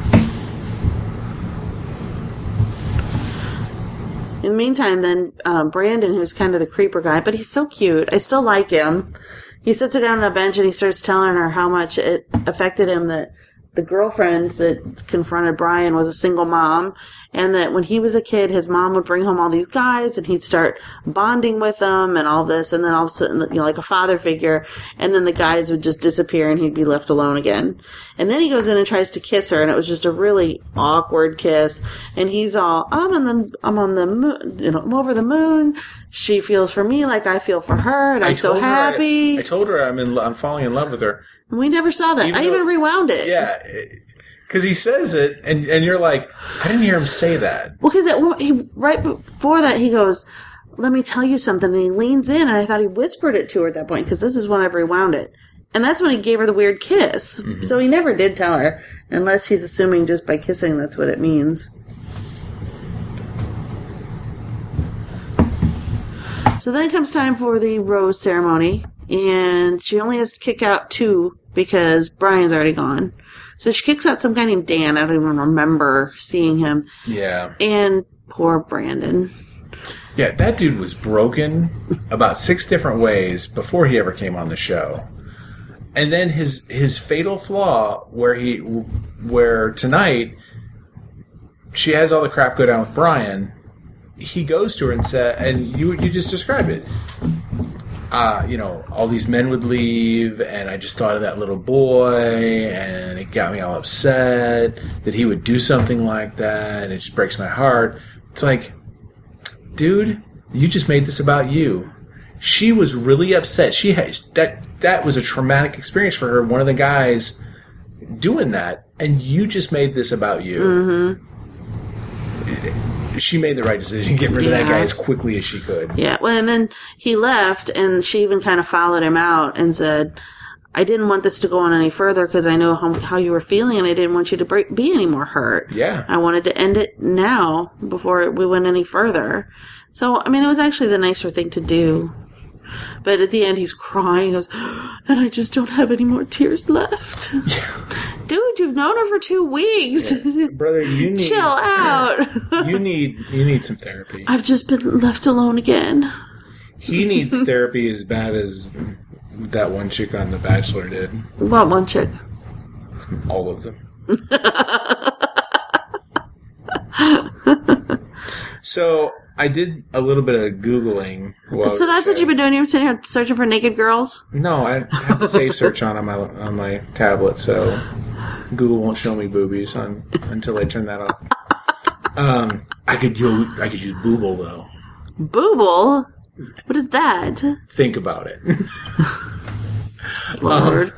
In the meantime, then um, Brandon, who's kind of the creeper guy, but he's so cute. I still like him. He sits her down on a bench and he starts telling her how much it affected him that the girlfriend that confronted Brian was a single mom, and that when he was a kid, his mom would bring home all these guys and he'd start bonding with them and all this, and then all of a sudden, you know, like a father figure, and then the guys would just disappear and he'd be left alone again. And then he goes in and tries to kiss her, and it was just a really awkward kiss, and he's all, I'm on the, I'm on the moon, you know, I'm over the moon. She feels for me like I feel for her, and I'm so told her I- happy. I, told her I'm in. lo- I'm falling in love with her. We never saw that. Even I though- even rewound it. Yeah, because he says it, and and you're like, I didn't hear him say that. Well, because he right before that he goes, "Let me tell you something," and he leans in, and I thought he whispered it to her at that point because this is when I've rewound it, and that's when he gave her the weird kiss. Mm-hmm. So he never did tell her, unless he's assuming just by kissing that's what it means. So then it comes time for the rose ceremony, and she only has to kick out two because Brian's already gone. So she kicks out some guy named Dan. I don't even remember seeing him. Yeah. And poor Brandon. Yeah, that dude was broken about six different ways before he ever came on the show. And then his his fatal flaw where he where tonight she has all the crap go down with Brian. He goes to her and said, and you you just described it. Uh, you know, all these men would leave, and I just thought of that little boy, and it got me all upset that he would do something like that, and it just breaks my heart. It's like, dude, you just made this about you. She was really upset. She had that. That was a traumatic experience for her. One of the guys doing that, and you just made this about you. Mm-hmm. She made the right decision, getting rid of Yeah. that guy as quickly as she could. Yeah, well, and then he left, and she even kind of followed him out and said, I didn't want this to go on any further because I know how, how you were feeling, and I didn't want you to break, be any more hurt. Yeah. I wanted to end it now before we went any further. So, I mean, it was actually the nicer thing to do. But at the end, he's crying. He goes, and I just don't have any more tears left. Dude, you've known her for two weeks. Yeah. Brother, you need Chill out. you need you need some therapy. I've just been left alone again. He needs therapy as bad as that one chick on The Bachelor did. What one chick? All of them. So I did a little bit of Googling. While So that's what you've been doing? You've been sitting here searching for naked girls? No, I have the safe search on on my on my tablet, so Google won't show me boobies on until I turn that off. Um, I could use I could use Booble though. Booble? What is that? Think about it. Lord.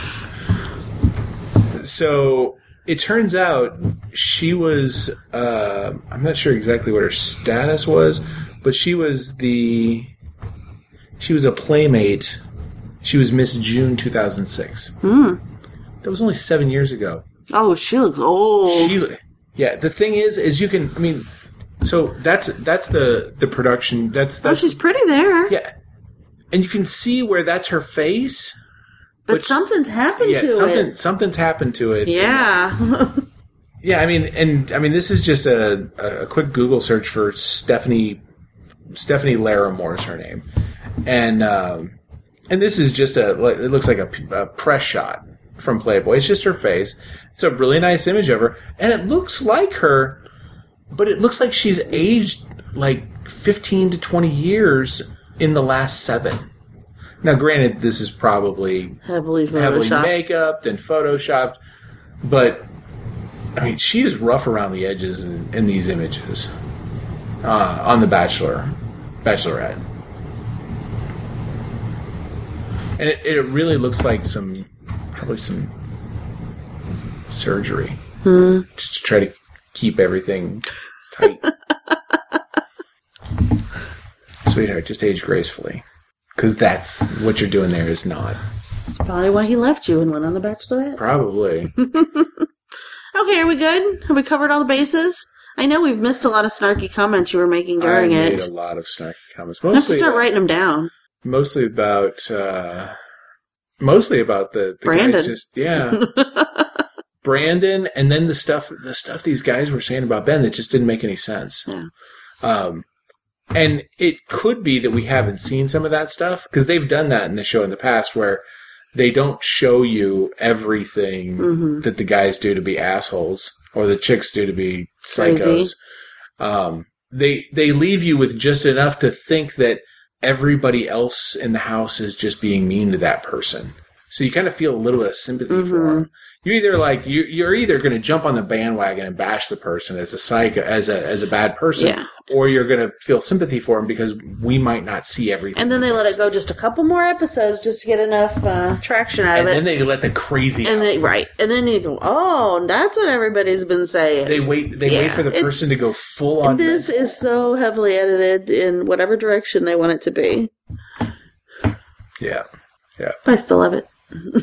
Um, so it turns out she was, uh, I'm not sure exactly what her status was, but she was the, she was a Playmate. She was Miss June two thousand six. Hmm. That was only seven years ago. Oh, she looks old. She, yeah, the thing is, is you can, I mean, so that's, that's the, the production, that's, Oh, that's, she's pretty there. yeah. And you can see where that's her face. But Which- something's happened Yeah, to something, it. something's happened to it. Yeah. Yeah, I mean, and I mean, this is just a, a quick Google search for Stephanie Stephanie Larimore is her name, and um, and this is just a it looks like a, a press shot from Playboy. It's just her face. It's a really nice image of her, and it looks like her, but it looks like she's aged like fifteen to twenty years in the last seven. Now, granted, this is probably Heavily heavily photoshopped. make-upped and photoshopped, but I mean, she is rough around the edges in, in these images uh, on The Bachelor, Bachelorette, and it, it really looks like some probably some surgery Hmm. just to try to keep everything tight. Sweetheart, just age gracefully. Because that's what you're doing there is not. Probably why he left you and went on The Bachelorette. Probably. Okay, are we good? Have we covered all the bases? I know we've missed a lot of snarky comments you were making during I made it. a lot of snarky comments. I have to Mostly, start about, writing them down. mostly about, uh, mostly about the, the Brandon. guys just, yeah. Brandon, and then the stuff, the stuff these guys were saying about Ben that just didn't make any sense. Yeah. Um, and it could be that we haven't seen some of that stuff because they've done that in the show in the past where they don't show you everything Mm-hmm. that the guys do to be assholes or the chicks do to be psychos. Crazy. Um, they they leave you with just enough to think that everybody else in the house is just being mean to that person. So you kind of feel a little bit of sympathy for Mm-hmm. them. You either like you you're either going to jump on the bandwagon and bash the person as a psycho as a as a bad person, Yeah. or you're going to feel sympathy for them because we might not see everything. And then they that let they it go just a couple more episodes just to get enough uh, traction out And of it. then they let the crazy and out. they right, and then you go, oh, that's what everybody's been saying. They wait. They Yeah, wait for the it's- person to go full on. This mental. is so heavily edited in whatever direction they want it to be. yeah, yeah. I still love it.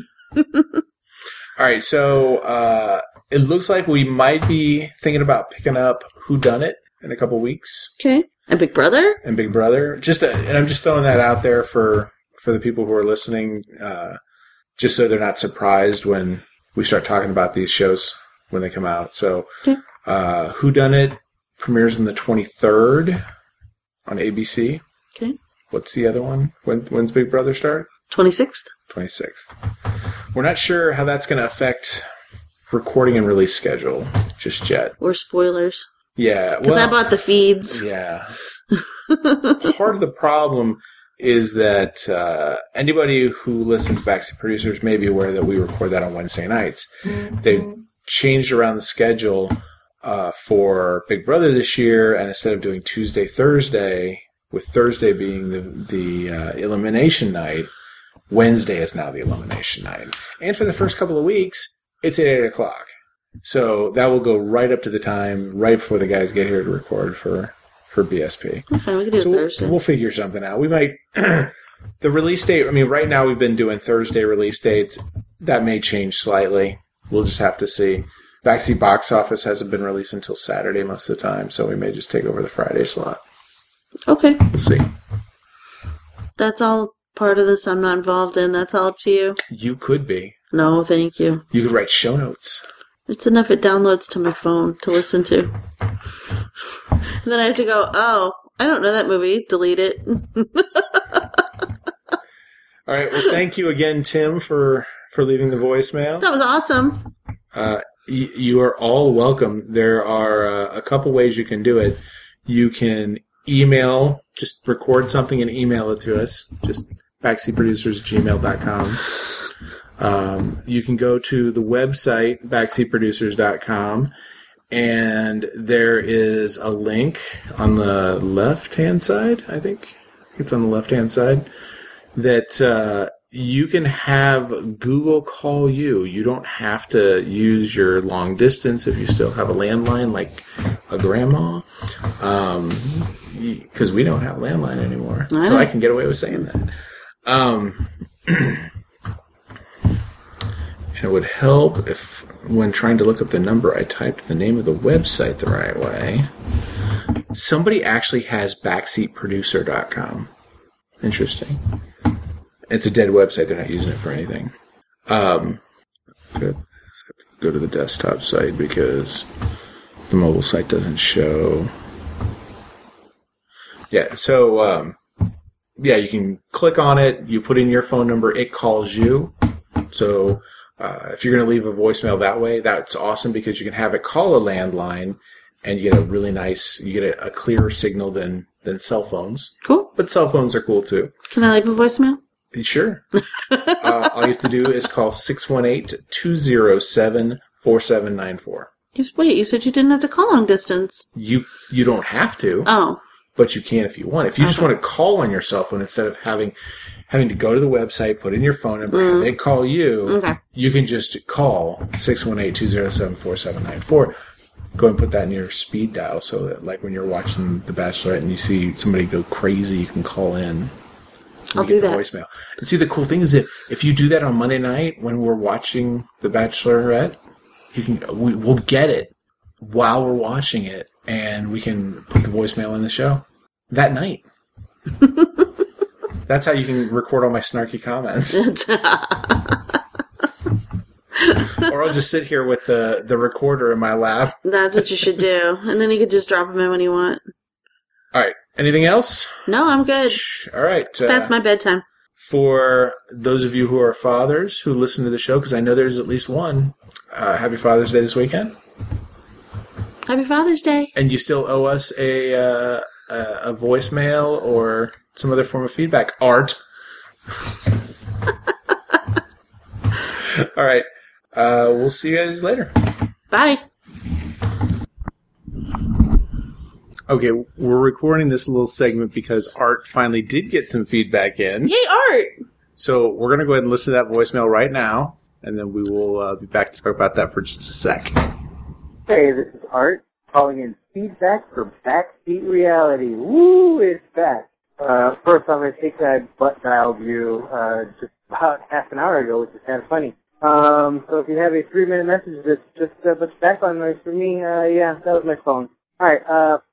All right, so uh, it looks like we might be thinking about picking up Who Done It. in a couple weeks. Okay. And Big Brother? And Big Brother. Just a, and I'm just throwing that out there for, for the people who are listening, uh, just so they're not surprised when we start talking about these shows when they come out. So, okay. uh, Whodunit premieres on the twenty-third on A B C. Okay. What's the other one? When, when's Big Brother start? twenty-sixth. twenty-sixth. We're not sure how that's going to affect recording and release schedule just yet. Or spoilers. Yeah. Because well, I bought the feeds. Yeah. Part of the problem is that uh, anybody who listens to Backseat Producers may be aware that we record that on Wednesday nights. They've changed around the schedule uh, for Big Brother this year, and instead of doing Tuesday, Thursday, with Thursday being the, the uh, elimination night, Wednesday is now the elimination night. And for the first couple of weeks, it's at eight o'clock. So that will go right up to the time, right before the guys get here to record for, for B S P. That's fine, we can do so it Thursday. We'll, we'll figure something out. We might... the release date, I mean, right now we've been doing Thursday release dates. That may change slightly. We'll just have to see. Backseat Box Office hasn't been released until Saturday most of the time, so we may just take over the Friday slot. Okay. We'll see. That's all part of this I'm not involved in. That's all up to you. You could be. No, thank you. You could write show notes. It's enough it downloads to my phone to listen to. And then I have to go, oh, I don't know that movie. Delete it. All right. Well, thank you again, Tim, for, for leaving the voicemail. That was awesome. Uh, y- you are all welcome. There are uh, a couple ways you can do it. You can email, just record something and email it to us. Just backseatproducers at gmail dot com. Um, you can go to the website, backseat producers dot com, and there is a link on the left-hand side, I think. It's on the left-hand side, that uh, you can have Google call you. You don't have to use your long distance if you still have a landline like a grandma, because um, we don't have a landline anymore. Right. So I can get away with saying that. Um And it would help if, when trying to look up the number, I typed the name of the website the right way. Somebody actually has backseat producer dot com. Interesting. It's a dead website. They're not using it for anything. Um, go to the desktop site because the mobile site doesn't show. Yeah, so, um, yeah, you can click on it. You put in your phone number. It calls you. So... Uh, if you're going to leave a voicemail that way, that's awesome because you can have it call a landline and you get a really nice, you get a, a clearer signal than, than cell phones. Cool. But cell phones are cool too. Can I leave a voicemail? Sure. uh, all you have to do is call six one eight, two zero seven, four seven nine four. Just wait, you said you didn't have to call long distance. You, you don't have to. Oh. But you can if you want. If you okay. just want to call on your cell phone instead of having having to go to the website, put in your phone number, mm. and they call you, okay. you can just call six one eight, two zero seven, four seven nine four. Go and put that in your speed dial so that, like, when you're watching The Bachelorette and you see somebody go crazy, you can call in. I'll do that. Voicemail. And see, the cool thing is that if you do that on Monday night when we're watching The Bachelorette, you can we, we'll get it while we're watching it, and we can put the voicemail in the show that night. That's how you can record all my snarky comments. Or I'll just sit here with the, the recorder in my lap. That's what you should do. And then you could just drop them in when you want. All right. Anything else? No, I'm good. All right. It's past uh, my bedtime. For those of you who are fathers who listen to the show, because I know there's at least one, uh, happy Father's Day this weekend. Happy Father's Day. And you still owe us a, uh, a, a voicemail or some other form of feedback. Art. All right. Uh, we'll see you guys later. Bye. Okay, we're recording this little segment because Art finally did get some feedback in. Yay, Art! So we're going to go ahead and listen to that voicemail right now, and then we will uh, be back to talk about that for just a sec. Hey, this is Art calling in feedback for Backseat Reality. Woo, it's back. Uh, first off, I think I butt dialed you uh, just about half an hour ago, which is kind of funny. Um, so if you have a three-minute message that's just a bunch of background noise for me, uh, yeah, that was my phone. All right, uh,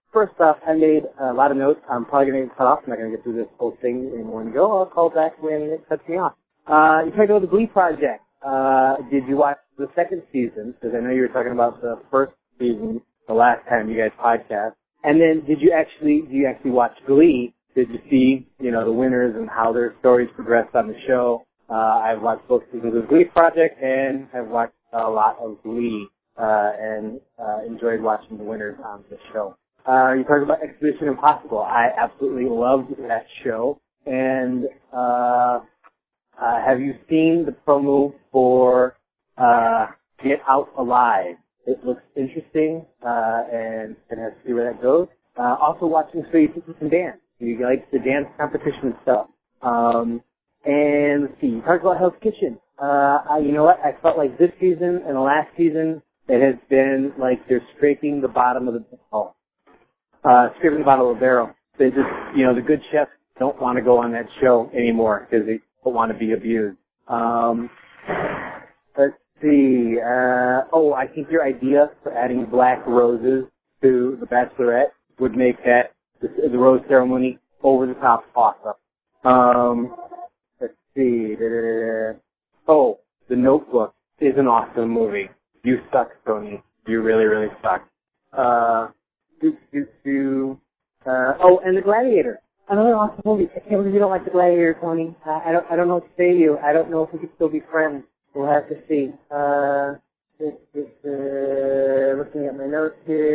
first off, I made a lot of notes. I'm probably going to get cut off. I'm not going to get through this whole thing in one go. I'll call back when it cuts me off. Uh, you talked about the Glee Project. Uh, did you watch the second season? Because I know you were talking about the first season the last time you guys podcast. And then did you actually, do you actually watch Glee? Did you see, you know, the winners and how their stories progressed on the show? Uh, I've watched both seasons of Glee Project and have watched a lot of Glee, uh, and, uh, enjoyed watching the winners on the show. Uh, you talked about Expedition Impossible. I absolutely loved that show. And, uh, uh, have you seen the promo for, uh, Get Out Alive? It looks interesting, uh, and, and has to see where that goes. Uh, also watching So You Think You Can Dance. You like the dance competition and stuff. Um, and let's see, you talked about Hell's Kitchen. Uh, I, you know what? I felt like this season and the last season, it has been like they're scraping the bottom of the barrel. Uh, scraping the bottom of the barrel. They just, you know, the good chefs don't want to go on that show anymore because they don't want to be abused. Um, let's see. Uh, oh, I think your idea for adding black roses to The Bachelorette would make that the, the rose ceremony over the top awesome. Um, let's see. Da-da-da-da. Oh, The Notebook is an awesome movie. You suck, Tony. You really, really suck. Uh, do, do, do. Uh, oh, and The Gladiator. Another awesome movie. I can't believe you don't like The Gladiator, Tony. Uh, I don't, I don't know what to say to you. I don't know if we can still be friends. We'll have to see. Uh, this, this, uh, looking at my notes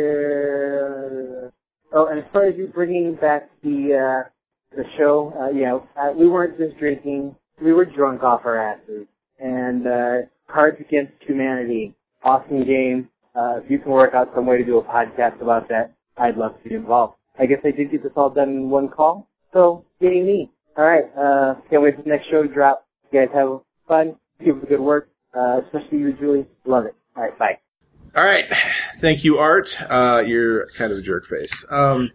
here. Oh, and as far as you bringing back the, uh, the show, uh, yeah, uh, we weren't just drinking. We were drunk off our asses. And, uh, Cards Against Humanity. Awesome game. Uh, if you can work out some way to do a podcast about that, I'd love to be involved. I guess I did get this all done in one call, so yay me. Alright, uh, can't wait for the next show to drop. You guys have fun, keep up the good work, uh, especially you, Julie. Love it. Alright, bye. Alright, thank you, Art. Uh, you're kind of a jerk face. Um,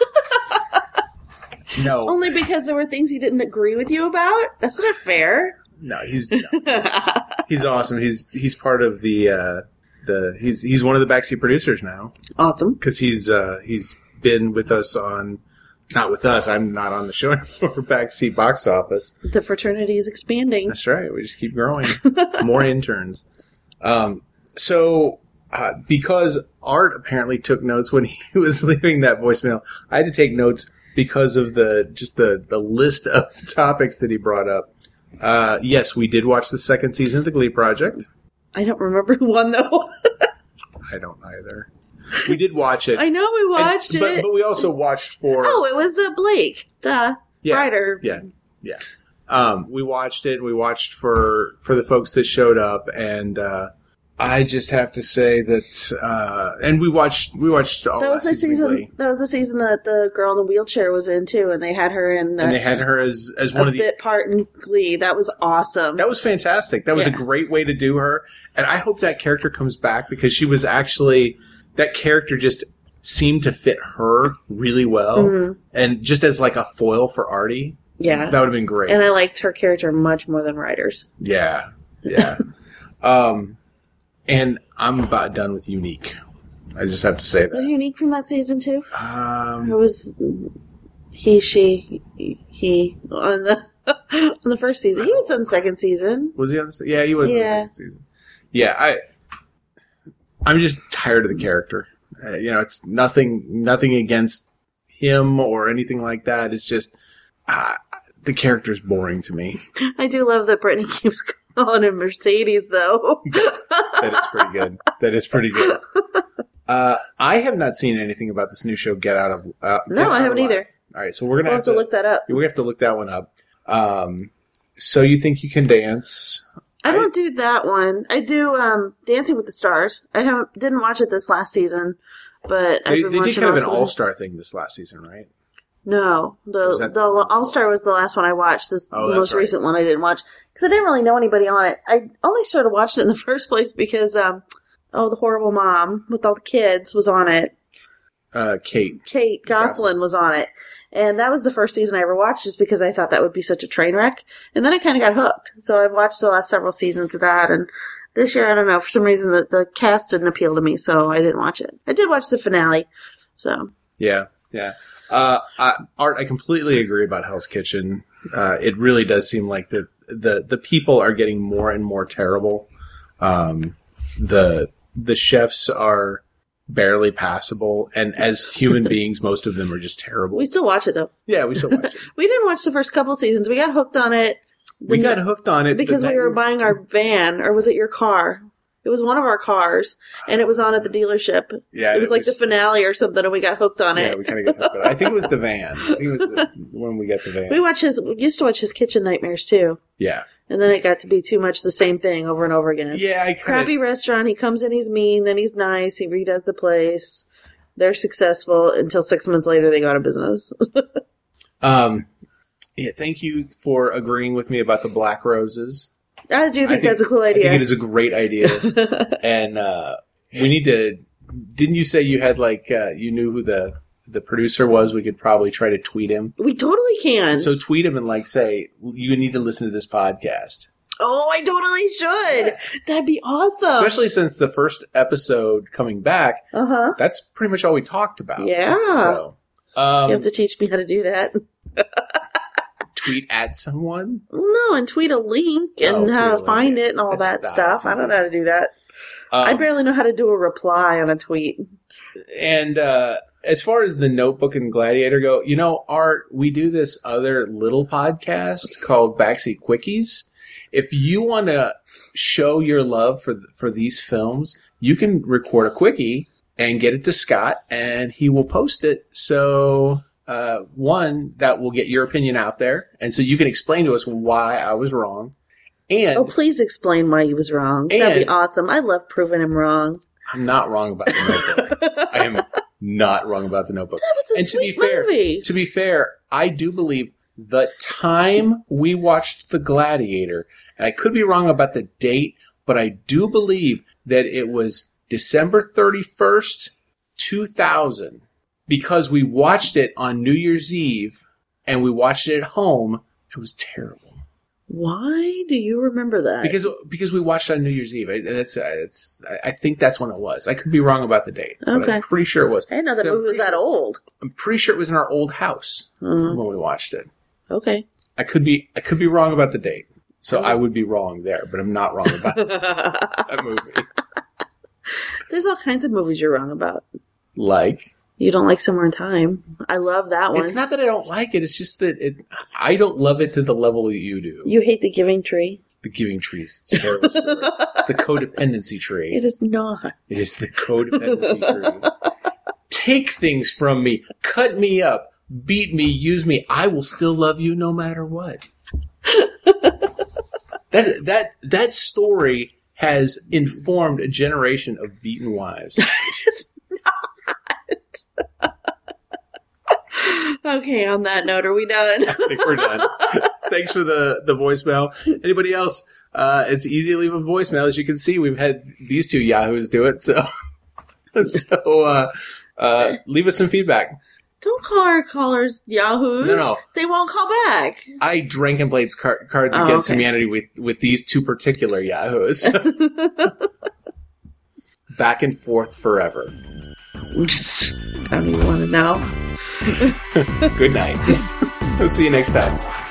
no. Only because there were things he didn't agree with you about? That's not fair. No, he's, no, he's, he's awesome. He's, he's part of the, uh, the, he's, he's one of the backseat producers now. Awesome. Cause he's, uh, he's, been with us on, not with us, I'm not on the show anymore, Backseat Box Office. The fraternity is expanding. That's right, we just keep growing. More interns. Um, so, uh, because Art apparently took notes when he was leaving that voicemail, I had to take notes because of the, just the, the list of topics that he brought up. Uh, yes, we did watch the second season of the Glee Project. I don't remember who won, though. I don't either. We did watch it. I know we watched and, it. But, but we also watched for... Oh, it was uh, Blake, the yeah, writer. Yeah, yeah. Um, we watched it. We watched for, for the folks that showed up, and uh, I just have to say that... Uh, and we watched we watched all that was the season. Glee. That was the season that the girl in the wheelchair was in, too, and they had her in... Uh, and they had her as, as one a of the... bit part in Glee. That was awesome. That was fantastic. That was yeah. a great way to do her. And I hope that character comes back, because she was actually... That character just seemed to fit her really well. Mm-hmm. And just as like a foil for Artie. Yeah. That would have been great. And I liked her character much more than Ryder's. Yeah. Yeah. um, and I'm about done with Unique. I just have to say that. Was Unique from that season too? Um, it was he, she, he on the on the first season. He was on the second season. Was he on the second? Yeah, he was yeah. on the second season. Yeah, I... I'm just tired of the character. Uh, you know, it's nothing, nothing against him or anything like that. It's just uh, the character's boring to me. I do love that Brittany keeps calling him Mercedes, though. That is pretty good. That is pretty good. Uh, I have not seen anything about this new show, Get Out of. Uh, no, I haven't either. All right, so we're gonna we'll have, have to to look that up. We have to look that one up. Um, So You Think You Can Dance? I don't do that one. I do um, Dancing with the Stars. I haven't didn't watch it this last season, but they, I've been they did kind of an all all-star thing this last season, right? No, the the all-star was the last one I watched. This oh, the most right. recent one I didn't watch because I didn't really know anybody on it. I only sort of watched it in the first place because um, oh, the horrible mom with all the kids was on it. Uh, Kate. Kate Gosselin was on it. And that was the first season I ever watched just because I thought that would be such a train wreck. And then I kind of got hooked. So I've watched the last several seasons of that. And this year, I don't know, for some reason the, the cast didn't appeal to me, so I didn't watch it. I did watch the finale. So Yeah, yeah. Uh, I, Art, I completely agree about Hell's Kitchen. Uh, it really does seem like the, the, the people are getting more and more terrible. Um, the the chefs are barely passable, and as human beings, most of them are just terrible. We still watch it, though. Yeah, we still watch it. We didn't watch the first couple seasons. We got hooked on it. We got hooked on it because we were buying our van, or was it your car? It was one of our cars, and it was on at the dealership. Yeah, it was it like was, the finale or something, and we got hooked on yeah, it. Yeah, we kind of got hooked on it. I think it was the van. I think it was the, when we got the van. We watched his. We used to watch his Kitchen Nightmares too. Yeah, and then it got to be too much the same thing over and over again. Yeah, I kinda, crappy restaurant. He comes in, he's mean, then he's nice. He redoes the place. They're successful until six months later they go out of business. um, yeah. Thank you for agreeing with me about the Black Roses. I do think, I think that's a cool idea. I think it is a great idea. And uh, we need to... Didn't you say you had, like, uh, you knew who the, the producer was? We could probably try to tweet him. We totally can. So tweet him and, like, say, you need to listen to this podcast. Oh, I totally should. Yeah. That'd be awesome. Especially since the first episode coming back, uh-huh. that's pretty much all we talked about. Yeah. So, um, you have to teach me how to do that. Tweet at someone? No, and tweet a link and oh, how to find it and all that's, that stuff. I don't know how to do that. Um, I barely know how to do a reply on a tweet. And uh, as far as the Notebook and Gladiator go, you know, Art, we do this other little podcast called Backseat Quickies. If you want to show your love for for these films, you can record a quickie and get it to Scott, and he will post it. So... Uh, one, that will get your opinion out there, and so you can explain to us why I was wrong. And oh, please explain why he was wrong. That'd be awesome. I love proving him wrong. I'm not wrong about the Notebook. I am not wrong about the Notebook. That was a and sweet to be fair, movie. To be fair, I do believe the time we watched The Gladiator, and I could be wrong about the date, but I do believe that it was December thirty-first, two thousand. Because we watched it on New Year's Eve, and we watched it at home, it was terrible. Why do you remember that? Because because we watched it on New Year's Eve. It's, it's, I think that's when it was. I could be wrong about the date. Okay. But I'm pretty sure it was. I didn't know that movie was that old. I'm pretty sure it was in our old house mm-hmm. when we watched it. Okay. I could be I could be wrong about the date. So okay. I would be wrong there, but I'm not wrong about that movie. There's all kinds of movies you're wrong about. Like? You don't like Somewhere in Time. I love that one. It's not that I don't like it. It's just that it, I don't love it to the level that you do. You hate The Giving Tree? The Giving Tree is a terrible story. It's the codependency tree. It is not. It is the codependency tree. Take things from me. Cut me up. Beat me. Use me. I will still love you no matter what. that, that, that story has informed a generation of beaten wives. It's not. Okay, on that note, are we done? I think we're done. Thanks for the, the voicemail. Anybody else? Uh, it's easy to leave a voicemail. As you can see, we've had these two yahoos do it. So, so uh, uh, leave us some feedback. Don't call our callers yahoos. No, no. They won't call back. I drank and played car- Cards oh, Against okay. Humanity with, with these two particular yahoos. Back and forth forever. I don't even want to know. Good night. We'll see you next time.